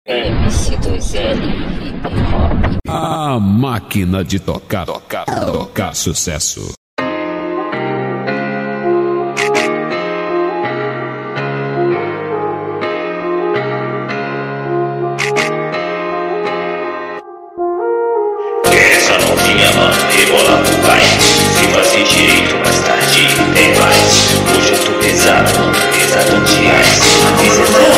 MC2L Hip Hop. A máquina de tocar sucesso. Essa novinha, mano, rebola pro pai. Se fazer direito mais tarde, tem mais. Hoje eu tô pesado, mano, pesado demais.